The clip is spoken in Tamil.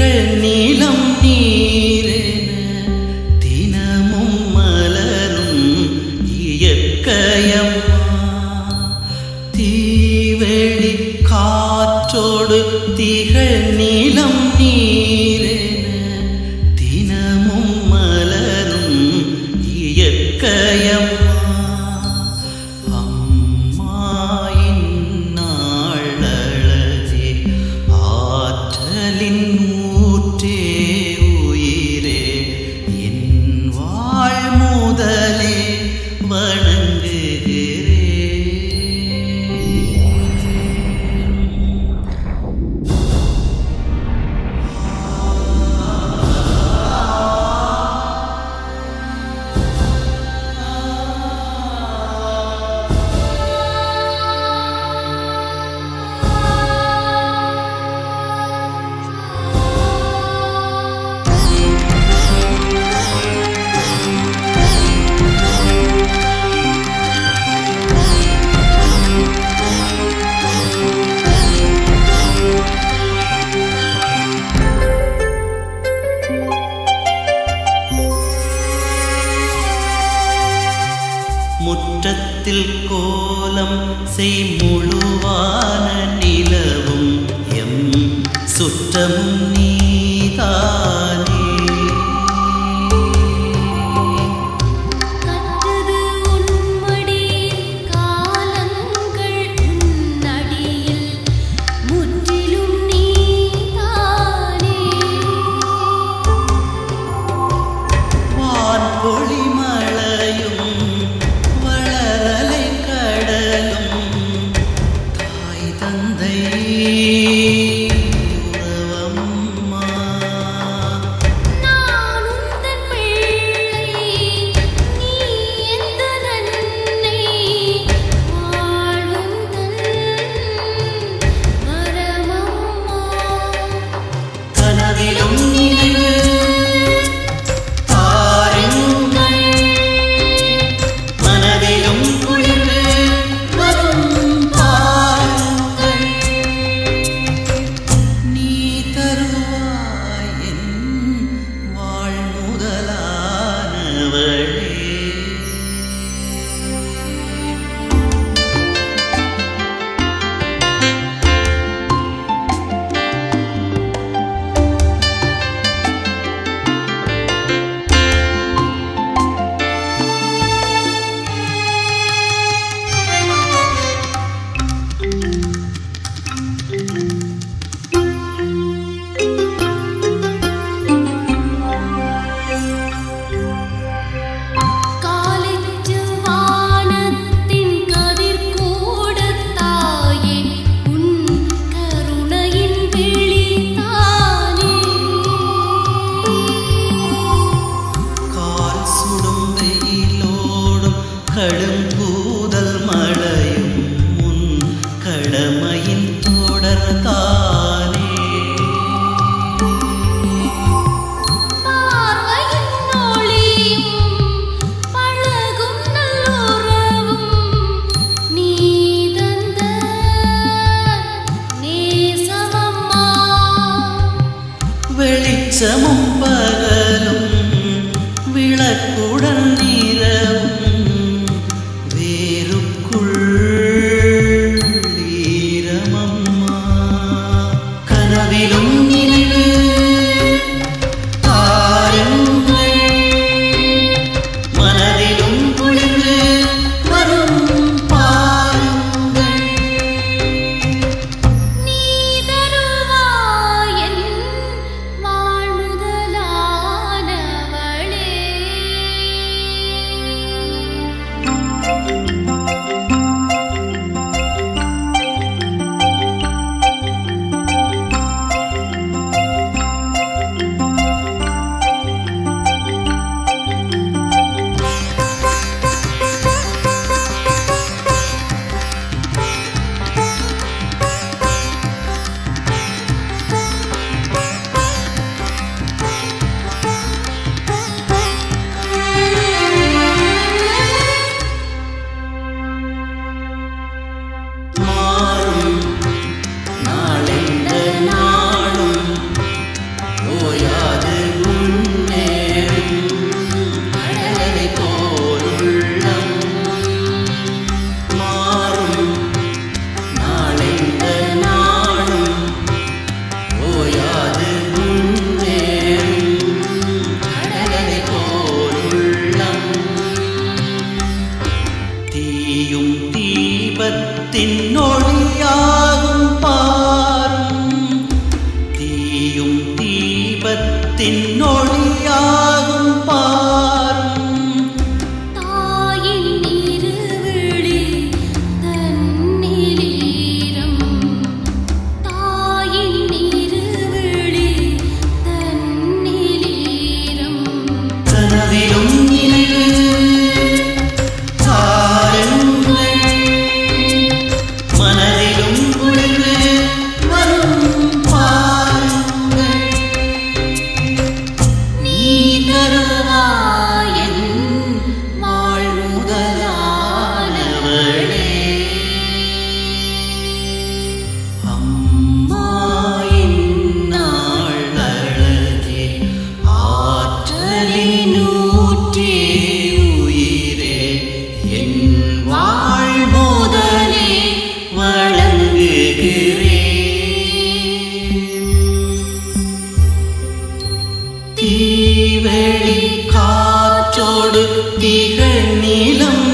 திகழ் நீலம் நீரென தினமும் மலரும் இயற்கையம்மா. தீவெளி காற்றோடு திகழ் நீலம் நீரென தினமும் மலரும் இயற்கையம்மா. முற்றத்தில் கோலம் செய் முழுவான நிலவும் எம் சுற்றமும் நீதானே. கற்றது உன்மடி காலங்கள் உன்னடியில் முற்றிலும் நீதானே. வான்பொழி மழையும் வளரலை கடலும் தாய் தந்தை உறவம்மா. நான் உந்தன் பிள்ளை நீ எந்தன் அன்னை வாழுந்தன் வரமம்மா. கனவிலும் நினைவு தாருங்கள் மனதிலும் குளிர்வு வரும் பாருங்கள். நீ தருவாய் என் வாழ்முதலானவளே. காலிற்று வானத்தின் கதிர் கூடத்தாயே உன் கருணையின் விழித்தானே. கால் சுடும் வெயிலோடும் கடுங்கூதல் மழையும் உன் கடமையின் தொடர்தானே. பார்வையின் ஒளியும் பழகும் நல்லுறவும் நீ தந்த நேசமம்மா. வெளிச்சமும் பகலும் விளக்குடன் நிறவும் வேருக்குள் ஈரமம்மா. கனவிலும் நினைவு தாருங்கள் மனதிலும் குளிர்வு வரும் பாருங்கள். நீ தருவாய் என் வாழ்முதலானவளே. தின்னொழியாகும் பாரும் தாயின் இருவிழி தன்னிலீரம் தாயின் இருவிழி தன்னிலீரம் கனவிலும் நினைவு தாருங்கள் மனதிலும் குளிர்வு வரும் பாருங்கள் நீ தருவாயன் வாழ்முதலானவளே அம்மா என்னாள் அழகே ஆற்றலினூற்றே உயிரே என் வாழ்முதலே வணங்குகிறேன் தீவெளி காற்றோடு திகழ் நிலம்